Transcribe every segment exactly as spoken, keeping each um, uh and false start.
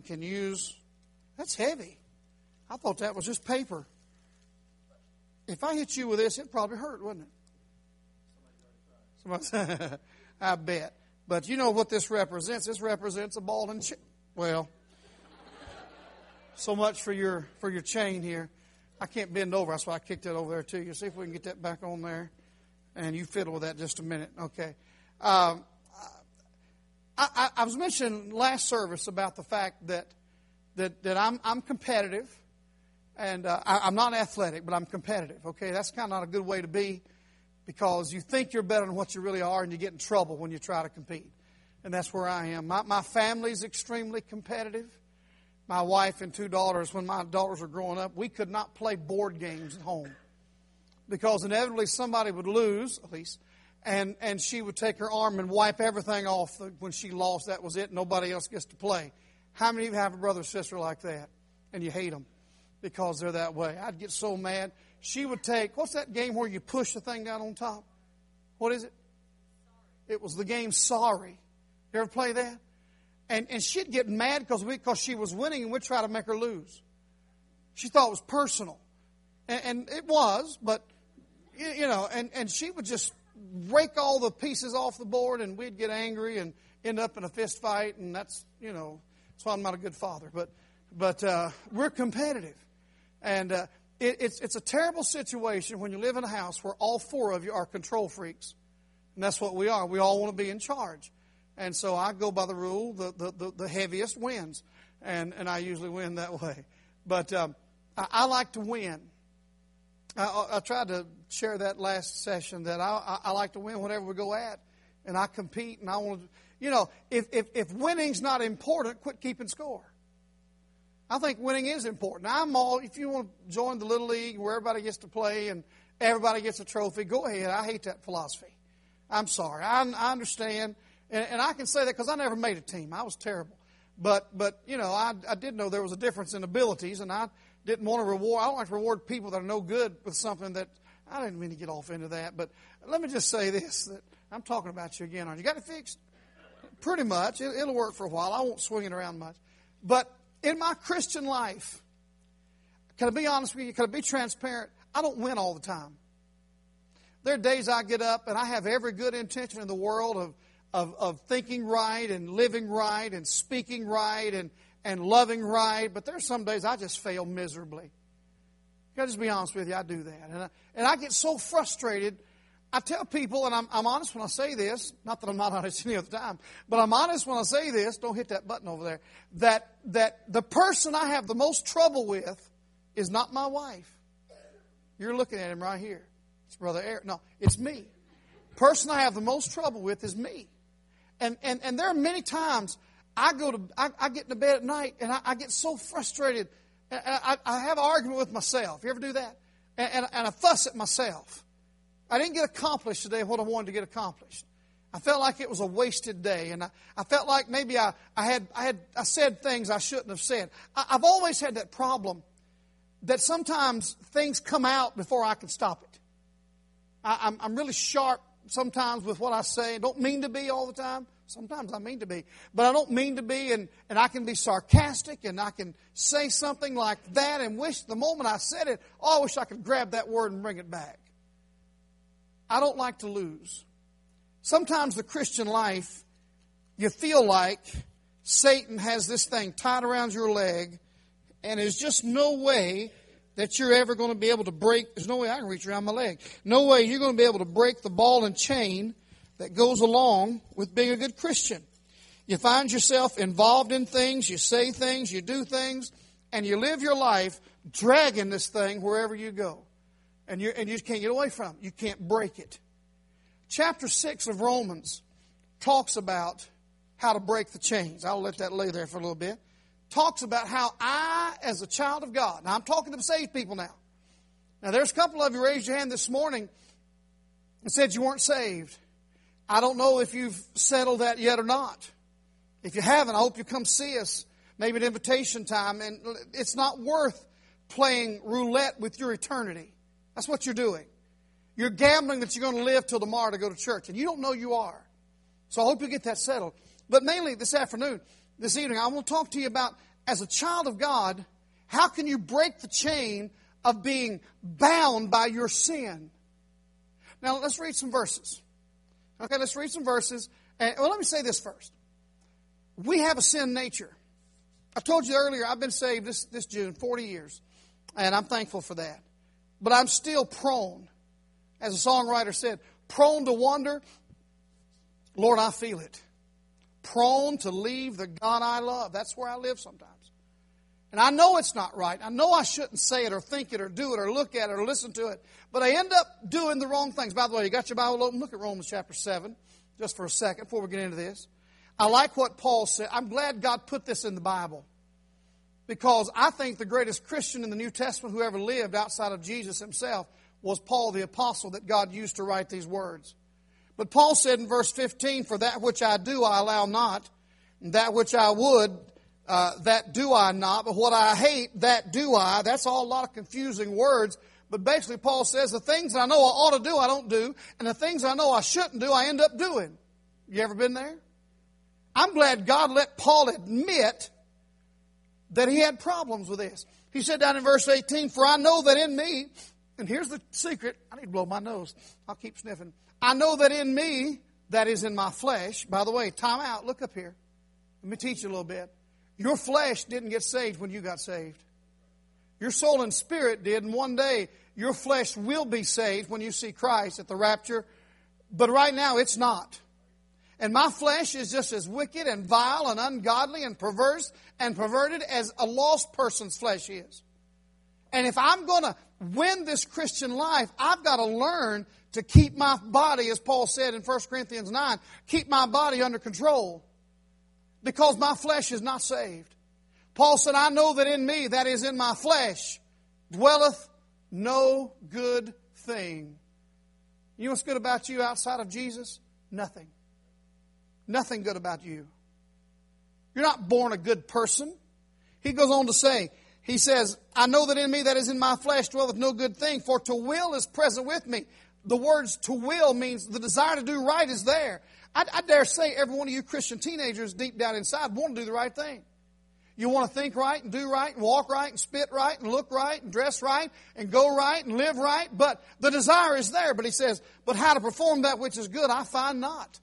man can use, that's heavy. I thought that was just paper. If I hit you with this, it'd probably hurt, wouldn't it? Somebody, I bet. But you know what this represents? This represents a ball and chain. Well, so much for your for your chain here. I can't bend over. That's why I kicked it over there to you. See if we can get that back on there. And you fiddle with that just a minute. Okay. Um, I, I, I was mentioning last service about the fact that that that I'm I'm competitive, and uh, I, I'm not athletic, but I'm competitive. Okay, that's kind of not a good way to be, because you think you're better than what you really are, and you get in trouble when you try to compete. And that's where I am. My my family's extremely competitive. My wife and two daughters, when my daughters were growing up, we could not play board games at home, because inevitably somebody would lose, at least, and, and she would take her arm and wipe everything off. When she lost, that was it. Nobody else gets to play. How many of you have a brother or sister like that, and you hate them because they're that way? I'd get so mad. She would take, what's that game where you push the thing down on top? What is it? It was the game Sorry. You ever play that? And and she'd get mad because we because she was winning, and we'd try to make her lose. She thought it was personal. And, and it was, but, you know, and, and she would just rake all the pieces off the board, and we'd get angry and end up in a fist fight, and that's, you know, that's why I'm not a good father. But but uh, we're competitive. And uh, it, it's it's a terrible situation when you live in a house where all four of you are control freaks. And that's what we are. We all want to be in charge. And so I go by the rule, the, the, the, the heaviest wins. And, and I usually win that way. But um, I, I like to win. I, I tried to share that last session, that I, I, I like to win whatever we go at. And I compete, and I want to, you know, if, if, if winning's not important, quit keeping score. I think winning is important. Now, I'm all, if you want to join the Little League where everybody gets to play and everybody gets a trophy, go ahead. I hate that philosophy. I'm sorry. I, I understand. And, and I can say that because I never made a team. I was terrible. But, but you know, I, I did know there was a difference in abilities, and I didn't want to reward, I don't like to reward people that are no good with something that, I didn't mean to get off into that. But let me just say this, that I'm talking about you again. Aren't you? Got it fixed? Pretty much. It, it'll work for a while. I won't swing it around much. But in my Christian life, can I be honest with you? Can I be transparent? I don't win all the time. There are days I get up and I have every good intention in the world of, of, of thinking right and living right and speaking right and, and loving right. But there are some days I just fail miserably. I'll just be honest with you, I do that. And I, and I get so frustrated. I tell people, and I'm, I'm honest when I say this, not that I'm not honest any other time, but I'm honest when I say this, don't hit that button over there, that, that the person I have the most trouble with is not my wife. You're looking at him right here. It's Brother Eric. No, it's me. The person I have the most trouble with is me. And and, and there are many times I go to, I, I get into bed at night and I, I get so frustrated. And I, I have an argument with myself. You ever do that? And, and, and I fuss at myself. I didn't get accomplished today what I wanted to get accomplished. I felt like it was a wasted day, and I, I felt like maybe I, I had I had I said things I shouldn't have said. I, I've always had that problem that sometimes things come out before I can stop it. I, I'm, I'm really sharp sometimes with what I say. I don't mean to be all the time. Sometimes I mean to be. But I don't mean to be, and, and I can be sarcastic, and I can say something like that and wish the moment I said it, oh, I wish I could grab that word and bring it back. I don't like to lose. Sometimes the Christian life, you feel like Satan has this thing tied around your leg, and there's just no way that you're ever going to be able to break. There's no way I can reach around my leg. No way you're going to be able to break the ball and chain that goes along with being a good Christian. You find yourself involved in things, you say things, you do things, and you live your life dragging this thing wherever you go. And you and you can't get away from it. You can't break it. Chapter six of Romans talks about how to break the chains. I'll let that lay there for a little bit. Talks about how I, as a child of God, now I'm talking to saved people now. Now there's a couple of you raised your hand this morning and said you weren't saved. I don't know if you've settled that yet or not. If you haven't, I hope you come see us, maybe at invitation time. And it's not worth playing roulette with your eternity. That's what you're doing. You're gambling that you're going to live till tomorrow to go to church, and you don't know you are. So I hope you get that settled. But mainly this afternoon, this evening, I want to talk to you about as a child of God, how can you break the chain of being bound by your sin? Now, let's read some verses. Okay, let's read some verses. And, well, let me say this first. We have a sin nature. I told you earlier, I've been saved this, this June, forty years. And I'm thankful for that. But I'm still prone, as a songwriter said, prone to wander. Lord, I feel it. Prone to leave the God I love. That's where I live sometimes. And I know it's not right. I know I shouldn't say it or think it or do it or look at it or listen to it. But I end up doing the wrong things. By the way, you got your Bible open? Look at Romans chapter seven just for a second before we get into this. I like what Paul said. I'm glad God put this in the Bible. Because I think the greatest Christian in the New Testament who ever lived outside of Jesus himself was Paul the apostle that God used to write these words. But Paul said in verse fifteen, for that which I do I allow not, and that which I would, uh, that do I not, but what I hate, that do I. That's all a lot of confusing words. But basically Paul says the things that I know I ought to do, I don't do, and the things I know I shouldn't do, I end up doing. You ever been there? I'm glad God let Paul admit that he had problems with this. He said down in verse eighteen, for I know that in me, and here's the secret, I need to blow my nose. I'll keep sniffing. I know that in me, that is in my flesh. By the way, time out, look up here. Let me teach you a little bit. Your flesh didn't get saved when you got saved. Your soul and spirit did, and one day your flesh will be saved when you see Christ at the rapture. But right now it's not. And my flesh is just as wicked and vile and ungodly and perverse and perverted as a lost person's flesh is. And if I'm going to win this Christian life, I've got to learn to keep my body, as Paul said in First Corinthians nine, keep my body under control. Because my flesh is not saved. Paul said, I know that in me, that is in my flesh, dwelleth no good thing. You know what's good about you outside of Jesus? Nothing. Nothing good about you. You're not born a good person. He goes on to say, he says, I know that in me, that is in my flesh, dwelleth no good thing, for to will is present with me. The words to will means the desire to do right is there. I, I dare say every one of you Christian teenagers deep down inside want to do the right thing. You want to think right and do right and walk right and spit right and look right and dress right and go right and live right. But the desire is there. But he says, but how to perform that which is good, I find not.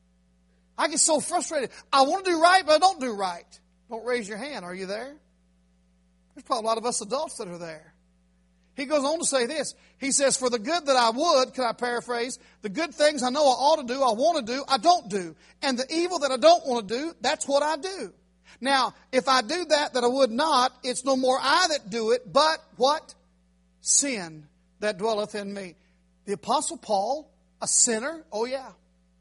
I get so frustrated. I want to do right, but I don't do right. Don't raise your hand. Are you there? There's probably a lot of us adults that are there. He goes on to say this. He says, for the good that I would, can I paraphrase, the good things I know I ought to do, I want to do, I don't do. And the evil that I don't want to do, that's what I do. Now, if I do that that I would not, it's no more I that do it, but what? Sin that dwelleth in me. The Apostle Paul, a sinner? Oh yeah.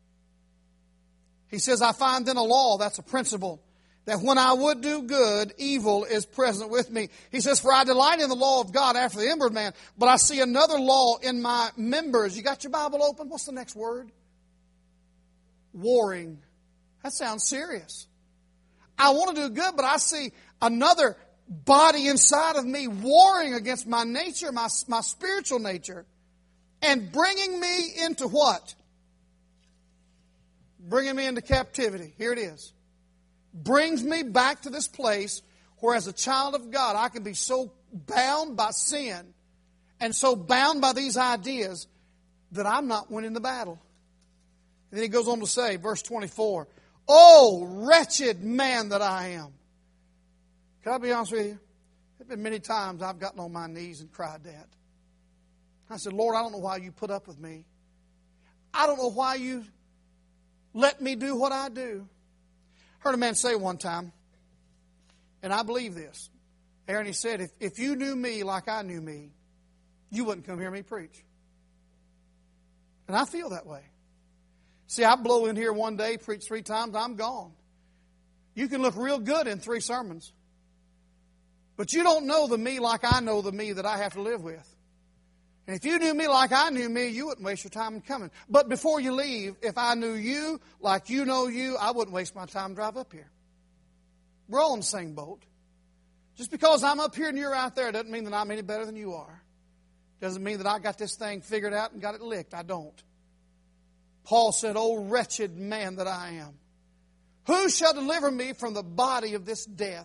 He says, I find then a law, that's a principle, that when I would do good, evil is present with me. He says, for I delight in the law of God after the inward man, but I see another law in my members. You got your Bible open? What's the next word? Warring. That sounds serious. I want to do good, but I see another body inside of me warring against my nature, my, my spiritual nature, and bringing me into what? Bringing me into captivity. Here it is. Brings me back to this place where as a child of God I can be so bound by sin and so bound by these ideas that I'm not winning the battle. And then he goes on to say, verse twenty-four, oh, wretched man that I am. Can I be honest with you? There have been many times I've gotten on my knees and cried that. I said, Lord, I don't know why you put up with me. I don't know why you let me do what I do. Heard a man say one time, and I believe this. Aaron, he said, if, if you knew me like I knew me, you wouldn't come hear me preach. And I feel that way. See, I blow in here one day, preach three times, I'm gone. You can look real good in three sermons. But you don't know the me like I know the me that I have to live with. And if you knew me like I knew me, you wouldn't waste your time in coming. But before you leave, if I knew you like you know you, I wouldn't waste my time to drive up here. We're all in the same boat. Just because I'm up here and you're out there doesn't mean that I'm any better than you are. Doesn't mean that I got this thing figured out and got it licked. I don't. Paul said, oh, wretched man that I am. Who shall deliver me from the body of this death?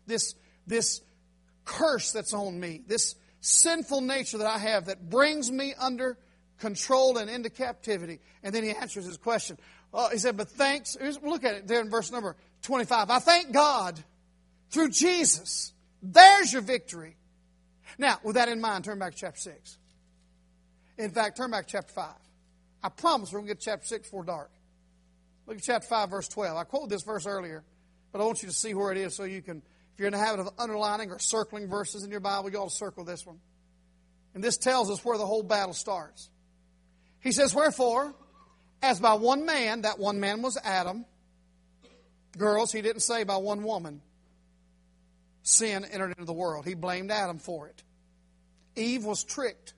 this, this curse that's on me, this sinful nature that I have that brings me under control and into captivity. And then he answers his question. Uh, he said, but thanks, look at it there in verse number twenty-five. I thank God through Jesus. There's your victory. Now, with that in mind, turn back to chapter six. In fact, turn back to chapter five. I promise we're going to get to chapter six before dark. Look at chapter five, verse twelve. I quoted this verse earlier, but I want you to see where it is so you can, if you're in the habit of underlining or circling verses in your Bible, you ought to circle this one. And this tells us where the whole battle starts. He says, wherefore, as by one man, that one man was Adam. Girls, he didn't say by one woman. Sin entered into the world. He blamed Adam for it. Eve was tricked.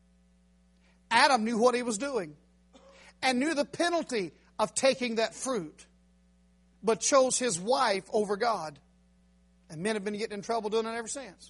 Adam knew what he was doing and knew the penalty of taking that fruit, but chose his wife over God. And men have been getting in trouble doing it ever since.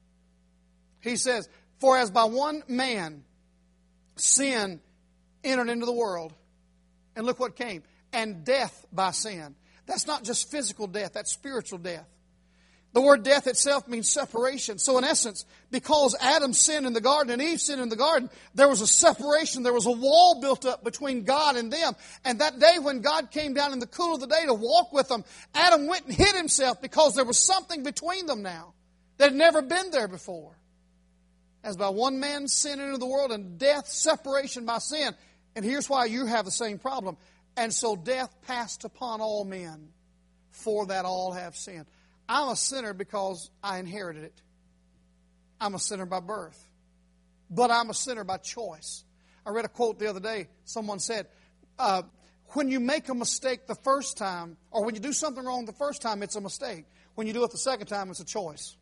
He says, for as by one man sin entered into the world, and look what came, and death by sin. That's not just physical death, that's spiritual death. The word death itself means separation. So in essence, because Adam sinned in the garden and Eve sinned in the garden, there was a separation. There was a wall built up between God and them. And that day when God came down in the cool of the day to walk with them, Adam went and hid himself because there was something between them now that had never been there before. As by one man sin into the world and death, separation by sin. And here's why you have the same problem. And so death passed upon all men, for that all have sinned. I'm a sinner because I inherited it. I'm a sinner by birth. But I'm a sinner by choice. I read a quote the other day. Someone said, uh, when you make a mistake the first time, or when you do something wrong the first time, it's a mistake. When you do it the second time, it's a choice.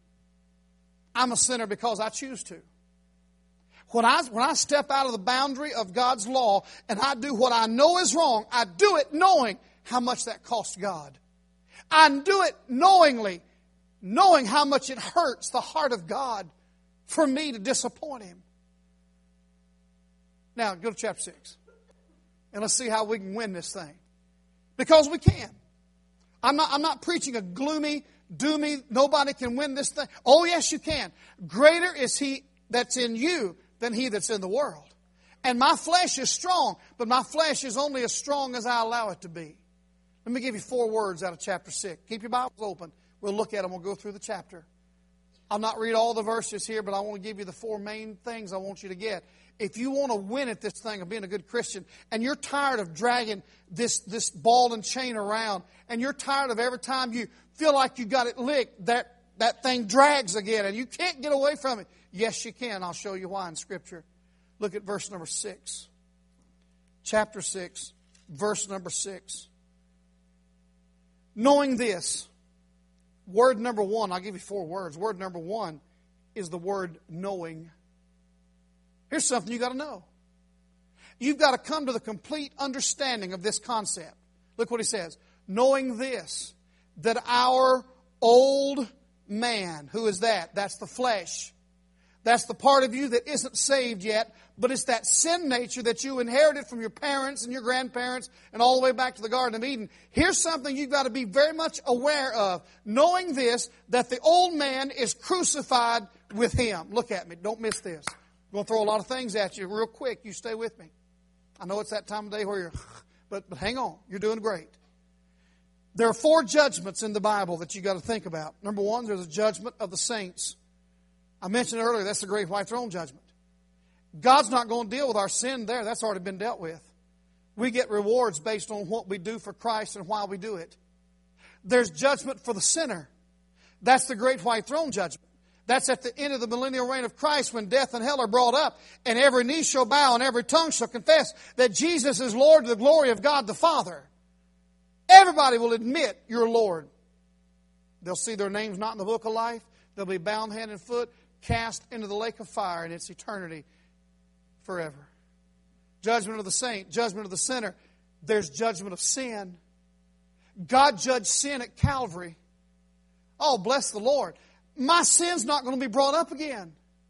I'm a sinner because I choose to. When I, when I step out of the boundary of God's law and I do what I know is wrong, I do it knowing how much that costs God. I do it knowingly, knowing how much it hurts the heart of God for me to disappoint Him. Now, go to chapter six. And let's see how we can win this thing. Because we can. I'm not, I'm not preaching a gloomy, doomy, nobody can win this thing. Oh, yes, you can. Greater is He that's in you than he that's in the world. And my flesh is strong, but my flesh is only as strong as I allow it to be. Let me give you four words out of chapter six. Keep your Bibles open. We'll look at them. We'll go through the chapter. I'll not read all the verses here, but I want to give you the four main things I want you to get. If you want to win at this thing of being a good Christian, and you're tired of dragging this, this ball and chain around, and you're tired of every time you feel like you got it licked, that, that thing drags again, and you can't get away from it. Yes, you can. I'll show you why in Scripture. Look at verse number six. Chapter six, verse number six. Knowing this, word number one, I'll give you four words. Word number one is the word knowing. Here's something you got to know. You've got to come to the complete understanding of this concept. Look what he says. Knowing this, that our old man, who is that? That's the flesh. That's the part of you that isn't saved yet, but it's that sin nature that you inherited from your parents and your grandparents and all the way back to the Garden of Eden. Here's something you've got to be very much aware of. Knowing this, that the old man is crucified with Him. Look at me. Don't miss this. I'm going to throw a lot of things at you real quick. You stay with me. I know it's that time of day where you're, but, but hang on. You're doing great. There are four judgments in the Bible that you've got to think about. Number one, there's a judgment of the saints. I mentioned earlier, that's the great white throne judgment. God's not going to deal with our sin there. That's already been dealt with. We get rewards based on what we do for Christ and why we do it. There's judgment for the sinner. That's the great white throne judgment. That's at the end of the millennial reign of Christ when death and hell are brought up and every knee shall bow and every tongue shall confess that Jesus is Lord to the glory of God the Father. Everybody will admit you're Lord. They'll see their names not in the book of life. They'll be bound hand and foot, cast into the lake of fire in its eternity forever. Judgment of the saint, judgment of the sinner. There's judgment of sin. God judged sin at Calvary. Oh, bless the Lord. My sin's not going to be brought up again.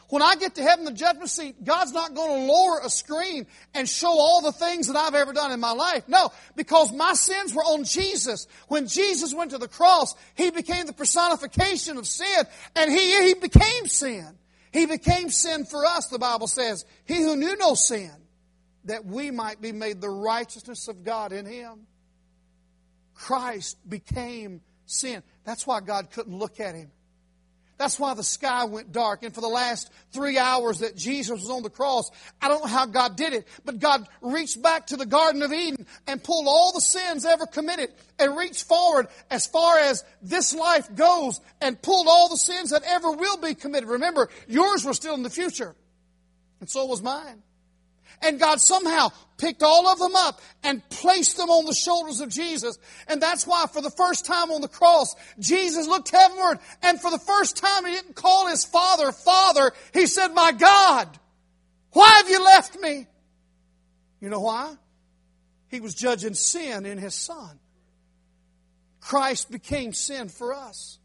When I get to heaven, the judgment seat, God's not going to lower a screen and show all the things that I've ever done in my life. No, because my sins were on Jesus. When Jesus went to the cross, He became the personification of sin, and He, he became sin. He became sin for us, the Bible says. He who knew no sin, that we might be made the righteousness of God in Him. Christ became sin. That's why God couldn't look at Him. That's why the sky went dark. And for the last three hours that Jesus was on the cross, I don't know how God did it, but God reached back to the Garden of Eden and pulled all the sins ever committed and reached forward as far as this life goes and pulled all the sins that ever will be committed. Remember, yours were still in the future, and so was mine. And God somehow picked all of them up and placed them on the shoulders of Jesus. And that's why for the first time on the cross, Jesus looked heavenward. And for the first time, He didn't call His Father, Father. He said, my God, why have you left me? You know why? He was judging sin in His Son. Christ became sin for us.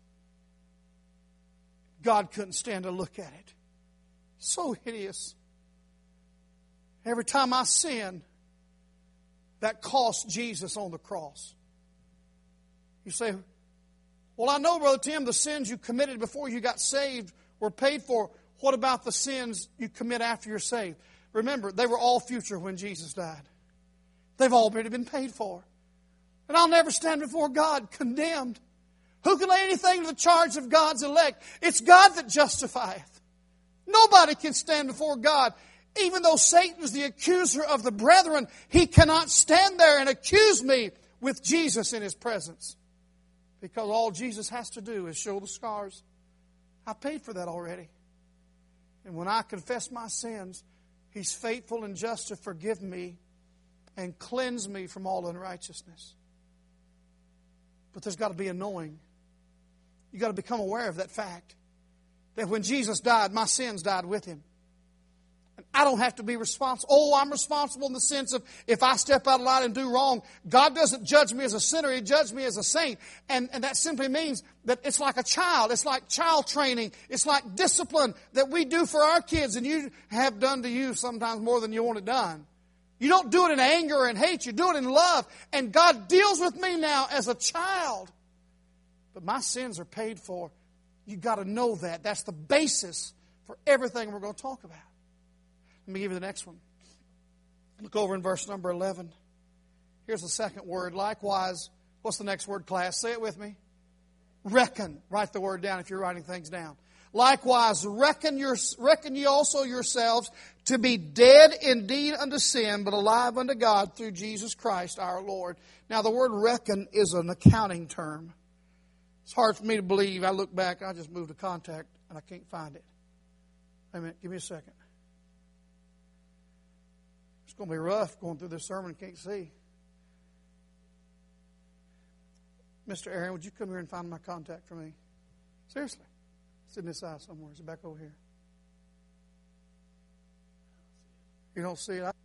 God couldn't stand to look at it. So hideous. Every time I sin, that cost Jesus on the cross. You say, well, I know, Brother Tim, the sins you committed before you got saved were paid for. What about the sins you commit after you're saved? Remember, they were all future when Jesus died. They've already been paid for. And I'll never stand before God condemned. Who can lay anything to the charge of God's elect? It's God that justifieth. Nobody can stand before God. Even though Satan is the accuser of the brethren, he cannot stand there and accuse me with Jesus in His presence. Because all Jesus has to do is show the scars. I paid for that already. And when I confess my sins, He's faithful and just to forgive me and cleanse me from all unrighteousness. But there's got to be a knowing. You've got to become aware of that fact. That when Jesus died, my sins died with Him. I don't have to be responsible. Oh, I'm responsible in the sense of if I step out of line and do wrong, God doesn't judge me as a sinner. He judges me as a saint. And, and that simply means that it's like a child. It's like child training. It's like discipline that we do for our kids and you have done to you sometimes more than you want it done. You don't do it in anger or in hate. You do it in love. And God deals with me now as a child. But my sins are paid for. You've got to know that. That's the basis for everything we're going to talk about. Let me give you the next one. Look over in verse number eleven. Here's the second word. Likewise, what's the next word, class? Say it with me. Reckon. Write the word down if you're writing things down. Likewise, reckon, your, reckon ye also yourselves to be dead indeed unto sin, but alive unto God through Jesus Christ our Lord. Now, the word reckon is an accounting term. It's hard for me to believe. I look back, I just moved a contact, and I can't find it. Wait a minute, give me a second. It's going to be rough going through this sermon. Can't see. Mister Aaron, would you come here and find my contact for me? Seriously. It's in this eye somewhere. Is it back over here? You don't see it? I...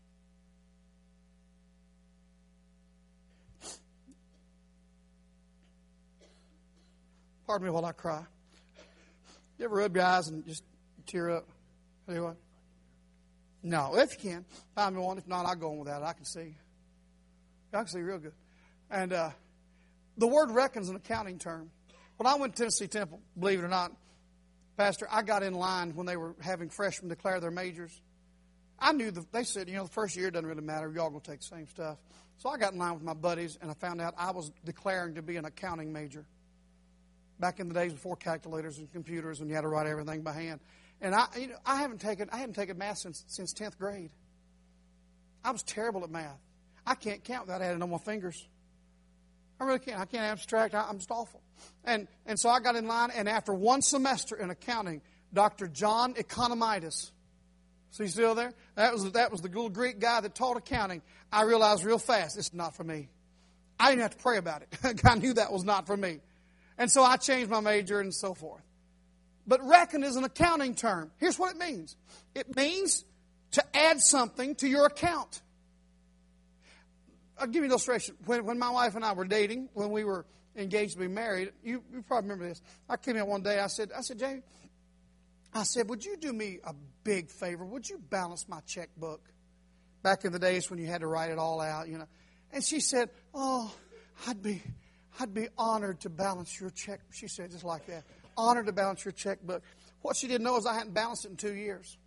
Pardon me while I cry. You ever rub your eyes and just tear up? Tell you what. No, if you can, find me one. If not, I'll go on with that. I can see. I can see real good. And uh, the word reckon is an accounting term. When I went to Tennessee Temple, believe it or not, Pastor, I got in line when they were having freshmen declare their majors. I knew, the, they said, you know, the first year it doesn't really matter. Y'all going to take the same stuff. So I got in line with my buddies, and I found out I was declaring to be an accounting major. Back in the days before calculators and computers, when you had to write everything by hand. And I, you know, I haven't taken, I haven't taken math since since tenth grade. I was terrible at math. I can't count without adding on my fingers. I really can't. I can't abstract. I, I'm just awful. And and so I got in line, and after one semester in accounting, Doctor John Economides, so he's still there? That was that was the little Greek guy that taught accounting. I realized real fast this is not for me. I didn't have to pray about it. I knew that was not for me. And so I changed my major and so forth. But reckon is an accounting term. Here's what it means. It means to add something to your account. I'll give you an illustration. When, when my wife and I were dating, when we were engaged to be married, you, you probably remember this. I came in one day, I said, I said, Jamie, I said, would you do me a big favor? Would you balance my checkbook? Back in the days when you had to write it all out, you know. And she said, oh, I'd be, I'd be honored to balance your check. She said just like that. Honored to balance your checkbook. What she didn't know is I hadn't balanced it in two years.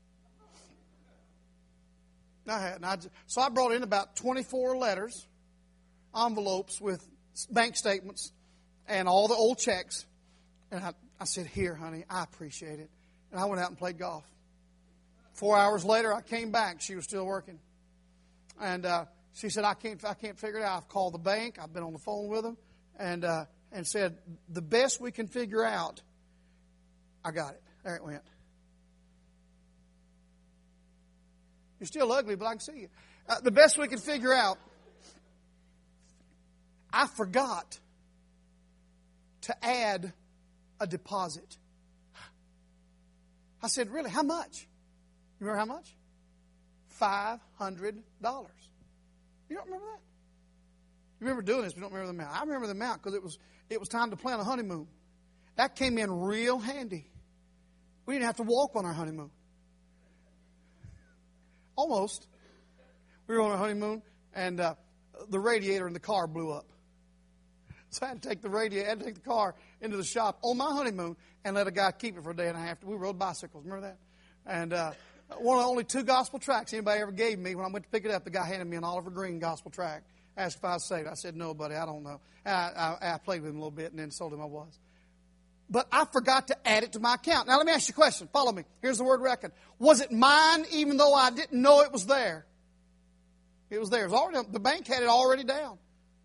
I hadn't. I just, so I brought in about twenty-four letters, envelopes with bank statements and all the old checks. And I, I said, here, honey, I appreciate it. And I went out and played golf. Four hours later, I came back. She was still working. And uh, she said, I can't I can't figure it out. I've called the bank. I've been on the phone with them. And, uh, and said, the best we can figure out, I got it. There it went. You're still ugly, but I can see you. Uh, the best we can figure out, I forgot to add a deposit. I said, really, how much? You remember how much? five hundred dollars. You don't remember that? You remember doing this, but you don't remember the amount. I remember the amount because it was, it was time to plan a honeymoon. That came in real handy. We didn't have to walk on our honeymoon. Almost. We were on our honeymoon, and uh, the radiator in the car blew up. So I had to take the radiator, I had to take the car into the shop on my honeymoon and let a guy keep it for a day and a half. We rode bicycles. Remember that? And uh, one of the only two gospel tracts anybody ever gave me. When I went to pick it up, the guy handed me an Oliver Green gospel tract. Asked if I was saved. I said, no, buddy, I don't know. I, I, I played with him a little bit and then told him I was. But I forgot to add it to my account. Now, let me ask you a question. Follow me. Here's the word reckon. Was it mine even though I didn't know it was there? It was there. It was already, the bank had it already down.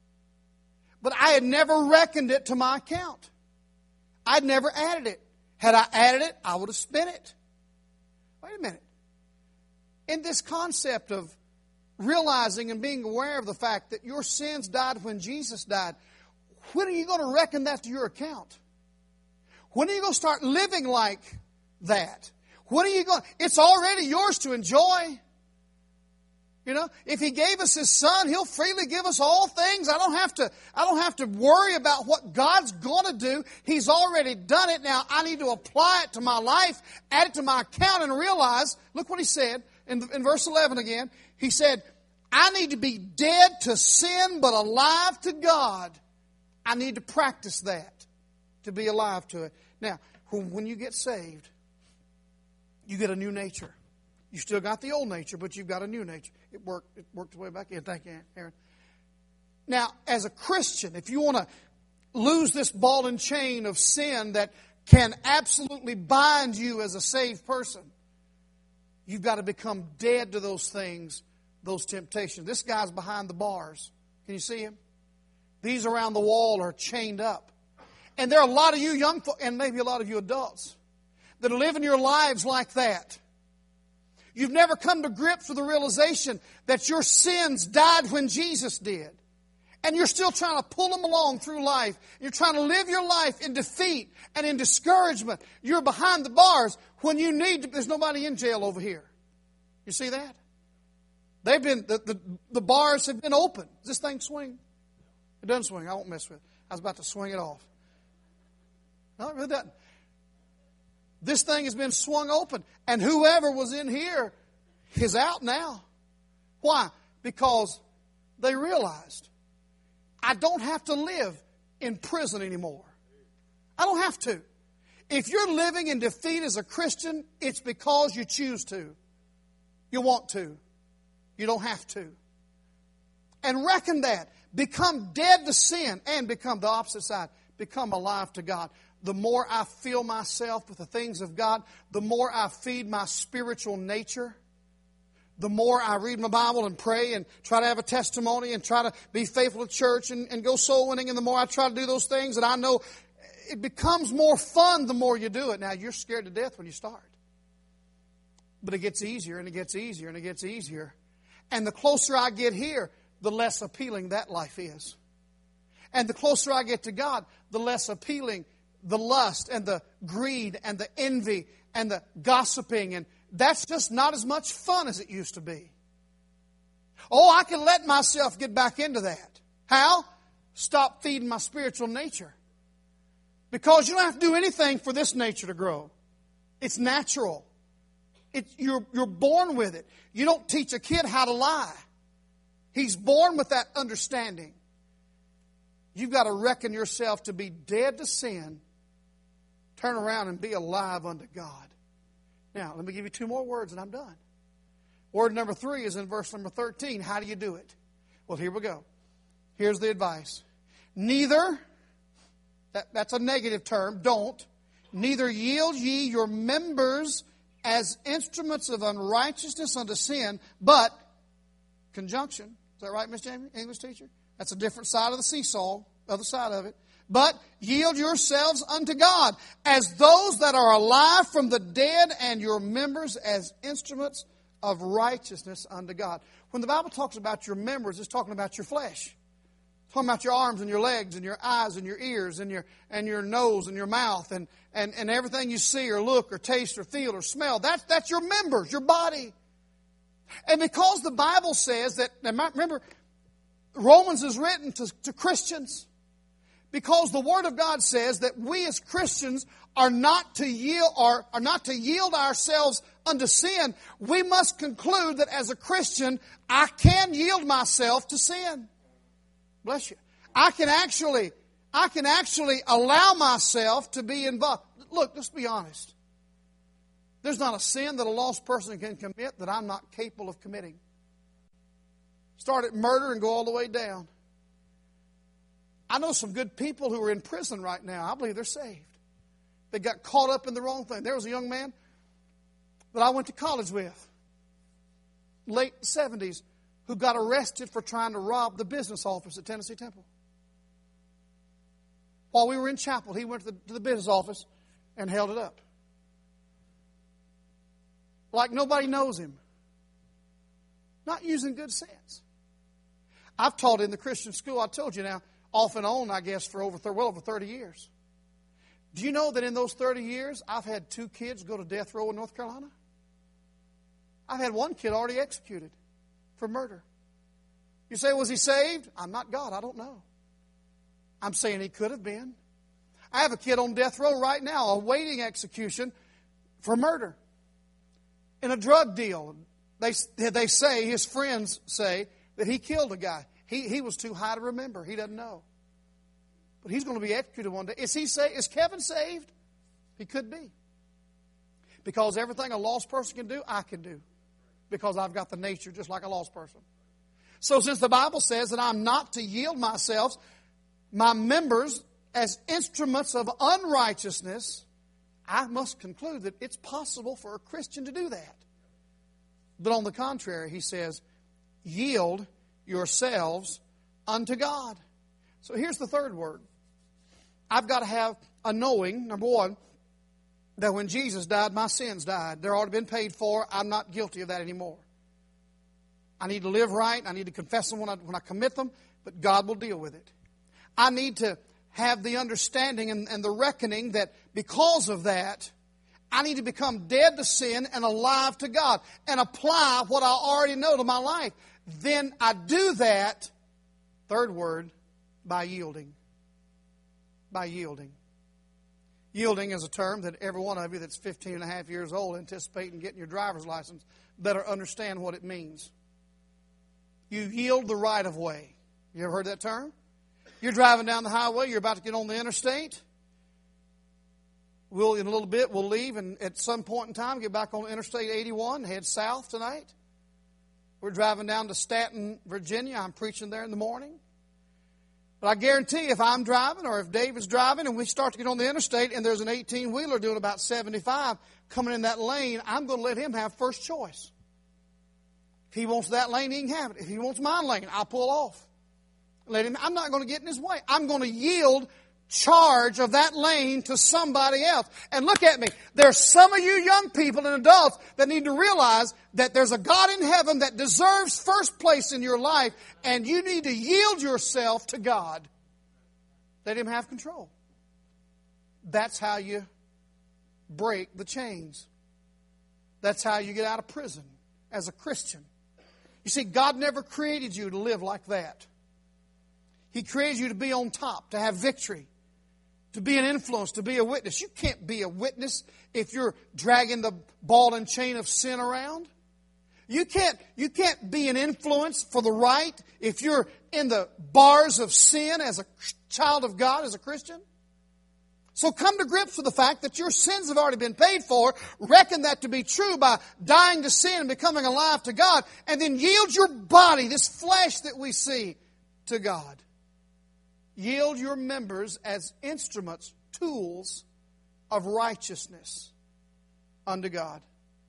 But I had never reckoned it to my account. I'd never added it. Had I added it, I would have spent it. Wait a minute. In this concept of realizing and being aware of the fact that your sins died when Jesus died, when are you going to reckon that to your account? When are you going to start living like that? When are you going? It's already yours to enjoy. You know, if He gave us His Son, He'll freely give us all things. I don't have to, I don't have to worry about what God's going to do. He's already done it. Now I need to apply it to my life, add it to my account, and realize, look what He said in, in verse eleven again. He said, I need to be dead to sin, but alive to God. I need to practice that, to be alive to it. Now, when you get saved, you get a new nature. You still got the old nature, but you've got a new nature. It worked, it worked its way back in. Thank you, Aaron. Now, as a Christian, if you want to lose this ball and chain of sin that can absolutely bind you as a saved person, you've got to become dead to those things, those temptations. This guy's behind the bars. Can you see him? These around the wall are chained up. And there are a lot of you young folk, and maybe a lot of you adults, that are living your lives like that. You've never come to grips with the realization that your sins died when Jesus did. And you're still trying to pull them along through life. You're trying to live your life in defeat and in discouragement. You're behind the bars when you need to. There's nobody in jail over here. You see that? They've been, the, the, the bars have been open. Does this thing swing? It doesn't swing. I won't mess with it. I was about to swing it off. No, it really doesn't. This thing has been swung open. And whoever was in here is out now. Why? Because they realized, I don't have to live in prison anymore. I don't have to. If you're living in defeat as a Christian, it's because you choose to. You want to. You don't have to. And reckon that. Become dead to sin and become the opposite side. Become alive to God. The more I fill myself with the things of God, the more I feed my spiritual nature, the more I read my Bible and pray and try to have a testimony and try to be faithful to church and, and go soul winning, and the more I try to do those things, and I know it becomes more fun the more you do it. Now, you're scared to death when you start. But it gets easier and it gets easier and it gets easier. And the closer I get here, the less appealing that life is. And the closer I get to God, the less appealing the lust and the greed and the envy and the gossiping, and that's just not as much fun as it used to be. Oh, I can let myself get back into that. How? Stop feeding my spiritual nature. Because you don't have to do anything for this nature to grow. It's natural. It, you're, you're born with it. You don't teach a kid how to lie. He's born with that understanding. You've got to reckon yourself to be dead to sin, turn around and be alive unto God. Now, let me give you two more words and I'm done. Word number three is in verse number thirteen. How do you do it? Well, here we go. Here's the advice. Neither, that, that's a negative term, don't. Neither yield ye your members as instruments of unrighteousness unto sin, but, conjunction, is that right, Miss Jamie, English teacher? That's a different side of the seesaw, other side of it. But yield yourselves unto God as those that are alive from the dead, and your members as instruments of righteousness unto God. When the Bible talks about your members, it's talking about your flesh. It's talking about your arms and your legs and your eyes and your ears and your and your nose and your mouth and, and, and everything you see or look or taste or feel or smell. That's, that's your members, your body. And because the Bible says that, remember, Romans is written to, to Christians. Because the Word of God says that we as Christians are not to yield are, are not to yield ourselves unto sin, we must conclude that as a Christian, I can yield myself to sin. Bless you. I can actually, I can actually allow myself to be involved. Look, let's be honest. There's not a sin that a lost person can commit that I'm not capable of committing. Start at murder and go all the way down. I know some good people who are in prison right now. I believe they're saved. They got caught up in the wrong thing. There was a young man that I went to college with, late seventies, who got arrested for trying to rob the business office at Tennessee Temple. While we were in chapel, he went to the, to the business office and held it up. Like nobody knows him. Not using good sense. I've taught in the Christian school, I told you now, off and on, I guess, for over well over thirty years. Do you know that in those thirty years, I've had two kids go to death row in North Carolina? I've had one kid already executed for murder. You say, was he saved? I'm not God. I don't know. I'm saying he could have been. I have a kid on death row right now awaiting execution for murder in a drug deal. They, they say, his friends say, that he killed a guy. He, he was too high to remember. He doesn't know. But he's going to be executed one day. Is he saved? Is Kevin saved? He could be. Because everything a lost person can do, I can do. Because I've got the nature just like a lost person. So since the Bible says that I'm not to yield myself, my members, as instruments of unrighteousness, I must conclude that it's possible for a Christian to do that. But on the contrary, he says, yield yourselves unto God. So here's the third word. I've got to have a knowing, number one, that when Jesus died, my sins died. They're already been paid for. I'm not guilty of that anymore. I need to live right. I need to confess them when I, when I commit them, but God will deal with it. I need to have the understanding and, and the reckoning that because of that, I need to become dead to sin and alive to God and apply what I already know to my life. Then I do that, third word, by yielding. By yielding. Yielding is a term that every one of you that's fifteen and a half years old anticipating getting your driver's license better understand what it means. You yield the right of way. You ever heard that term? You're driving down the highway, you're about to get on the interstate. We'll, in a little bit, we'll leave and at some point in time get back on Interstate eighty-one, head south tonight. We're driving down to Staunton, Virginia. I'm preaching there in the morning. But I guarantee if I'm driving or if Dave is driving and we start to get on the interstate and there's an eighteen-wheeler doing about seventy-five coming in that lane, I'm going to let him have first choice. If he wants that lane, he can have it. If he wants my lane, I'll pull off. Let him. I'm not going to get in his way. I'm going to yield charge of that lane to somebody else. And look at me. There's some of you young people and adults that need to realize that there's a God in heaven that deserves first place in your life, and you need to yield yourself to God. Let Him have control. That's how you break the chains. That's how you get out of prison as a Christian. You see, God never created you to live like that. He created you to be on top, to have victory, to be an influence, to be a witness. You can't be a witness if you're dragging the ball and chain of sin around. You can't, you can't be an influence for the right if you're in the bars of sin as a child of God, as a Christian. So come to grips with the fact that your sins have already been paid for. Reckon that to be true by dying to sin and becoming alive to God. And then yield your body, this flesh that we see, to God. Yield your members as instruments, tools of righteousness unto God.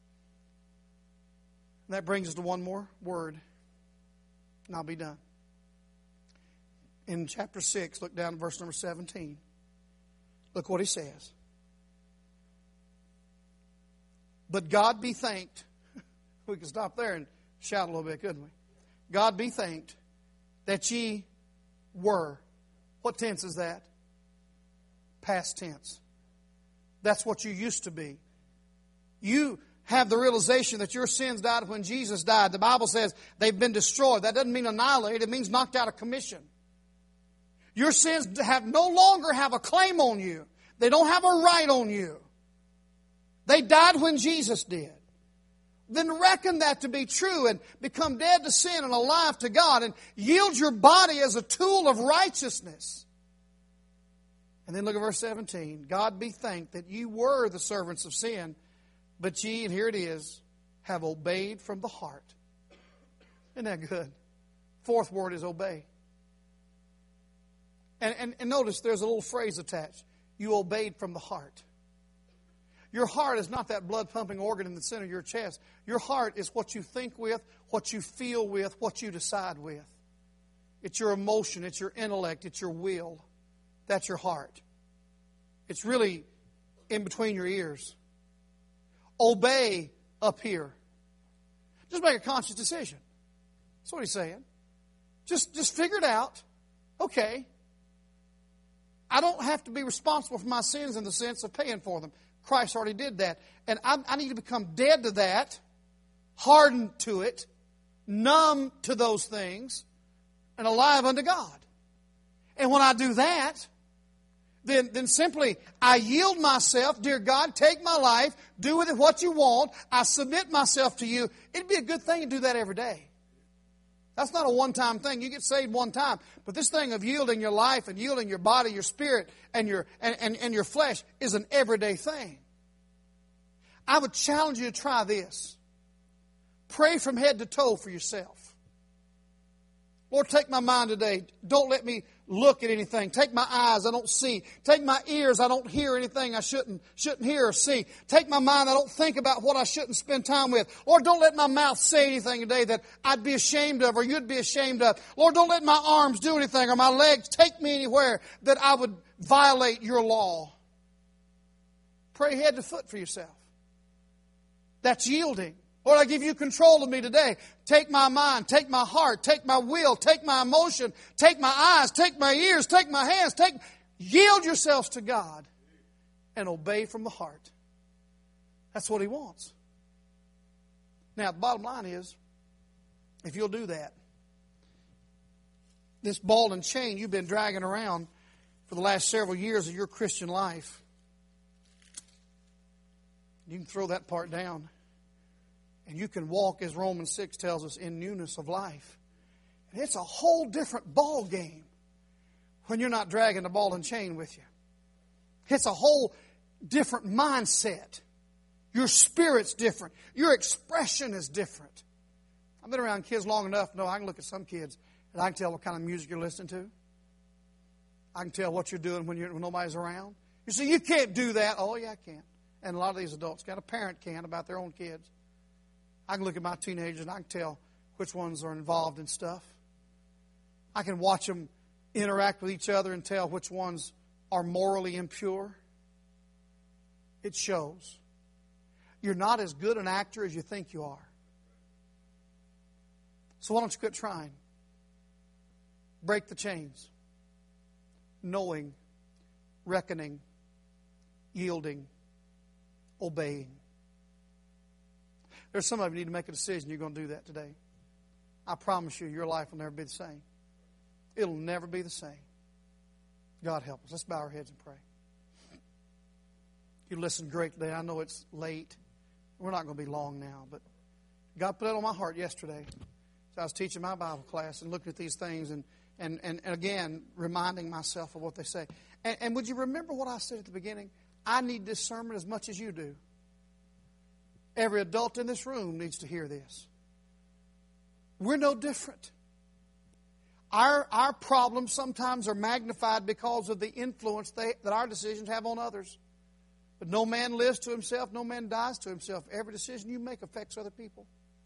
And that brings us to one more word, and I'll be done. In chapter six, look down at verse number seventeen. Look what he says. But God be thanked. We could stop there and shout a little bit, couldn't we? God be thanked that ye were. What tense is that? Past tense. That's what you used to be. You have the realization that your sins died when Jesus died. The Bible says they've been destroyed. That doesn't mean annihilated. It means knocked out of commission. Your sins have no longer have a claim on you. They don't have a right on you. They died when Jesus did. Then reckon that to be true and become dead to sin and alive to God and yield your body as a tool of righteousness. And then look at verse seventeen. God be thanked that ye were the servants of sin, but ye, and here it is, have obeyed from the heart. Isn't that good? Fourth word is obey. And, and, and notice there's a little phrase attached. You obeyed from the heart. Your heart is not that blood-pumping organ in the center of your chest. Your heart is what you think with, what you feel with, what you decide with. It's your emotion, it's your intellect, it's your will. That's your heart. It's really in between your ears. Obey up here. Just make a conscious decision. That's what he's saying. Just, just figure it out. Okay. I don't have to be responsible for my sins in the sense of paying for them. Christ already did that. And I, I need to become dead to that, hardened to it, numb to those things, and alive unto God. And when I do that, then, then simply I yield myself. Dear God, take my life. Do with it what you want. I submit myself to you. It'd be a good thing to do that every day. That's not a one-time thing. You get saved one time. But this thing of yielding your life and yielding your body, your spirit, and your, and, and, and your flesh is an everyday thing. I would challenge you to try this. Pray from head to toe for yourself. Lord, take my mind today. Don't let me look at anything. Take my eyes, I don't see. Take my ears, I don't hear anything I shouldn't, shouldn't hear or see. Take my mind, I don't think about what I shouldn't spend time with. Lord, don't let my mouth say anything today that I'd be ashamed of or you'd be ashamed of. Lord, don't let my arms do anything or my legs take me anywhere that I would violate your law. Pray head to foot for yourself. That's yielding. Lord, I give you control of me today. Take my mind, take my heart, take my will, take my emotion, take my eyes, take my ears, take my hands, take, yield yourselves to God and obey from the heart. That's what He wants. Now, the bottom line is, if you'll do that, this ball and chain you've been dragging around for the last several years of your Christian life, you can throw that part down. And you can walk, as Romans six tells us, in newness of life. And it's a whole different ball game when you're not dragging the ball and chain with you. It's a whole different mindset. Your spirit's different. Your expression is different. I've been around kids long enough to know I can look at some kids and I can tell what kind of music you're listening to. I can tell what you're doing when, you're, when nobody's around. You say, you can't do that. Oh, yeah, I can. And a lot of these adults can. A parent can about their own kids. I can look at my teenagers and I can tell which ones are involved in stuff. I can watch them interact with each other and tell which ones are morally impure. It shows. You're not as good an actor as you think you are. So why don't you quit trying? Break the chains. Knowing, reckoning, yielding, obeying. There's some of you need to make a decision. You're going to do that today. I promise you, your life will never be the same. It'll never be the same. God help us. Let's bow our heads and pray. You listened great today. I know it's late. We're not going to be long now, but God put it on my heart yesterday. So I was teaching my Bible class and looking at these things and, and, and, and again, reminding myself of what they say. And, and would you remember what I said at the beginning? I need discernment as much as you do. Every adult in this room needs to hear this. We're no different. Our, our problems sometimes are magnified because of the influence they, that our decisions have on others. But no man lives to himself, no man dies to himself. Every decision you make affects other people.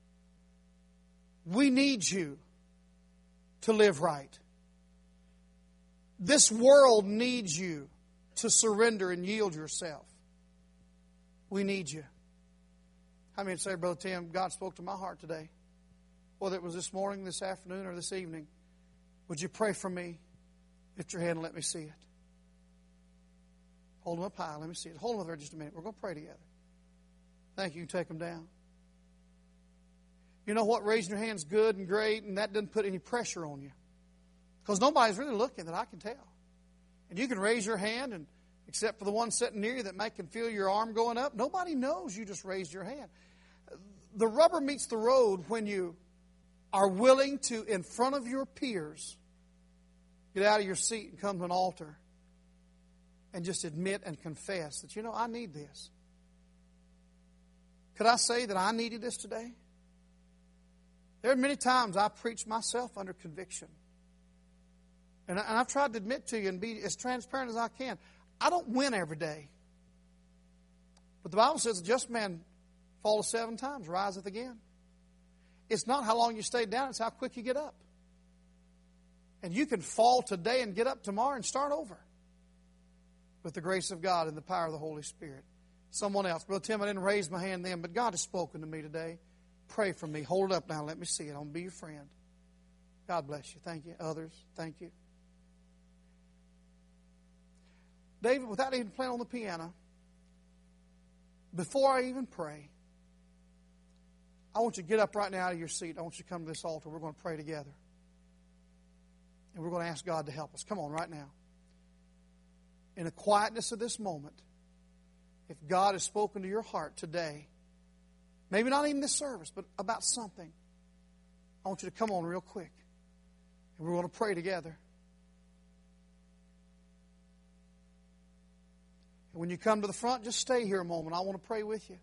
We need you to live right. This world needs you to surrender and yield yourself. We need you. How many would say, Brother Tim, God spoke to my heart today? Whether it was this morning, this afternoon, or this evening. Would you pray for me? Lift your hand and let me see it. Hold them up high. Let me see it. Hold them up there just a minute. We're going to pray together. Thank you. You can take them down. You know what? Raising your hand's good and great, and that doesn't put any pressure on you. Because nobody's really looking that I can tell. And you can raise your hand, and except for the one sitting near you that may can feel your arm going up, nobody knows you just raised your hand. The rubber meets the road when you are willing to, in front of your peers, get out of your seat and come to an altar and just admit and confess that, you know, I need this. Could I say that I needed this today? There are many times I preach myself under conviction. And, I, and I've tried to admit to you and be as transparent as I can. I don't win every day. But the Bible says a just man falleth seven times, riseth again. It's not how long you stay down, it's how quick you get up. And you can fall today and get up tomorrow and start over. With the grace of God and the power of the Holy Spirit. Someone else. Brother Tim, I didn't raise my hand then, but God has spoken to me today. Pray for me. Hold it up now. Let me see it. I'm going to be your friend. God bless you. Thank you. Others, thank you. David, without even playing on the piano, before I even pray, I want you to get up right now out of your seat. I want you to come to this altar. We're going to pray together. And we're going to ask God to help us. Come on, right now. In the quietness of this moment, if God has spoken to your heart today, maybe not even this service, but about something, I want you to come on real quick. And we're going to pray together. And when you come to the front, just stay here a moment. I want to pray with you.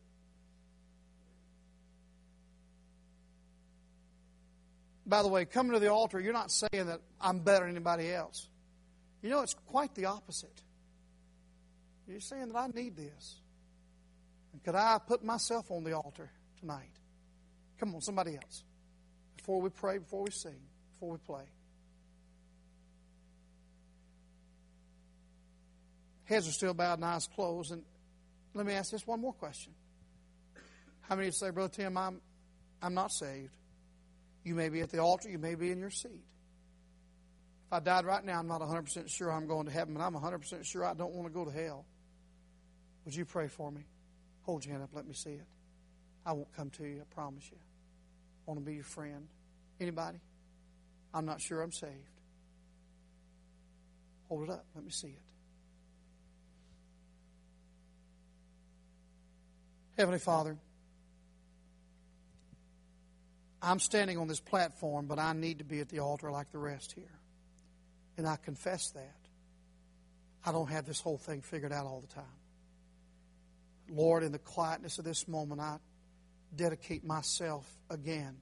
By the way, coming to the altar, you're not saying that I'm better than anybody else. You know, it's quite the opposite. You're saying that I need this. And could I put myself on the altar tonight? Come on, somebody else. Before we pray, before we sing, before we play. Heads are still bowed and eyes closed. And let me ask this one more question. How many would say, Brother Tim, I'm, I'm not saved? You may be at the altar. You may be in your seat. If I died right now, I'm not one hundred percent sure I'm going to heaven, but I'm one hundred percent sure I don't want to go to hell. Would you pray for me? Hold your hand up. Let me see it. I won't come to you. I promise you. I want to be your friend. Anybody? I'm not sure I'm saved. Hold it up. Let me see it. Heavenly Father, I'm standing on this platform, but I need to be at the altar like the rest here. And I confess that. I don't have this whole thing figured out all the time. Lord, in the quietness of this moment, I dedicate myself again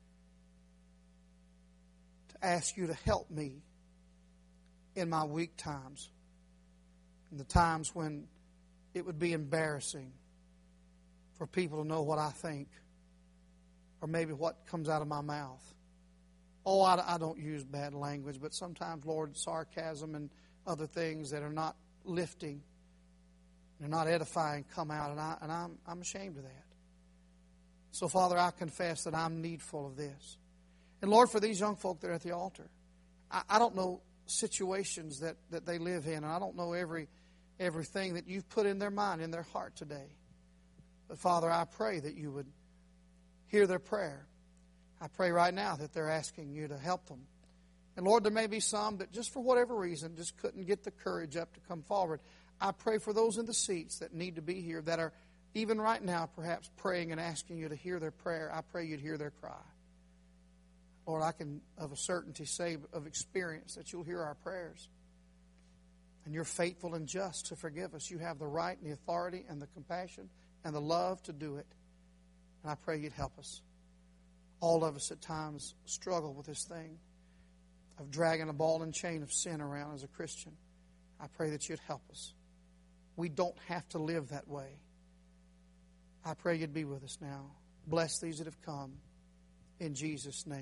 to ask you to help me in my weak times, in the times when it would be embarrassing for people to know what I think or maybe what comes out of my mouth. Oh, I, I don't use bad language, but sometimes, Lord, sarcasm and other things that are not lifting, they're not edifying, come out, and, I, and I'm, I'm ashamed of that. So, Father, I confess that I'm needful of this. And, Lord, for these young folk that are at the altar, I, I don't know situations that, that they live in, and I don't know every everything that you've put in their mind, in their heart today. But, Father, I pray that you would hear their prayer. I pray right now that they're asking you to help them. And, Lord, there may be some that just for whatever reason just couldn't get the courage up to come forward. I pray for those in the seats that need to be here, that are even right now perhaps praying and asking you to hear their prayer. I pray you'd hear their cry. Lord, I can of a certainty say of experience that you'll hear our prayers. And you're faithful and just to forgive us. You have the right and the authority and the compassion and the love to do it. And I pray you'd help us. All of us at times struggle with this thing of dragging a ball and chain of sin around as a Christian. I pray that you'd help us. We don't have to live that way. I pray you'd be with us now. Bless these that have come. In Jesus' name.